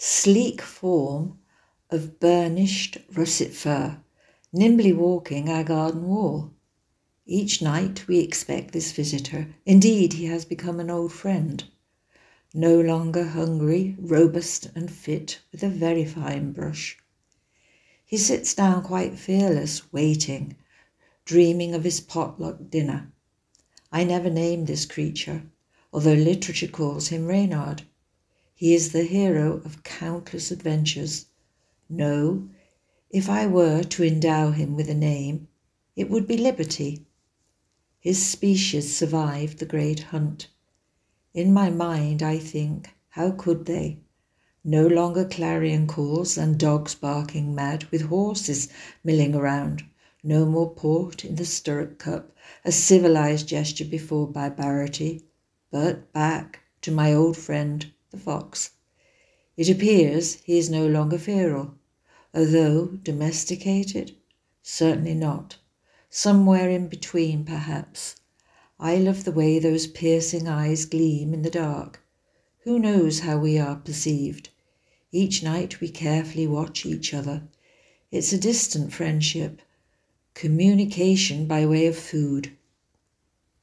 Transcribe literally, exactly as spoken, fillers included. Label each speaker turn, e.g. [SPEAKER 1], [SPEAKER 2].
[SPEAKER 1] sleek form of burnished russet fur, nimbly walking our garden wall. Each night we expect this visitor. Indeed, he has become an old friend. No longer hungry, robust and fit, with a very fine brush. He sits down quite fearless, waiting, dreaming of his potluck dinner. I never named this creature, although literature calls him Reynard. He is the hero of countless adventures. No, if I were to endow him with a name, it would be Liberty. His species survived the great hunt. In my mind, I think, how could they? No longer clarion calls and dogs barking mad, with horses milling around. No more port in the stirrup cup, a civilized gesture before barbarity, but back to my old friend, the fox. It appears he is no longer feral, although domesticated? Certainly not. Somewhere in between, perhaps. I love the way those piercing eyes gleam in the dark. Who knows how we are perceived? Each night we carefully watch each other. It's a distant friendship. Communication by way of food.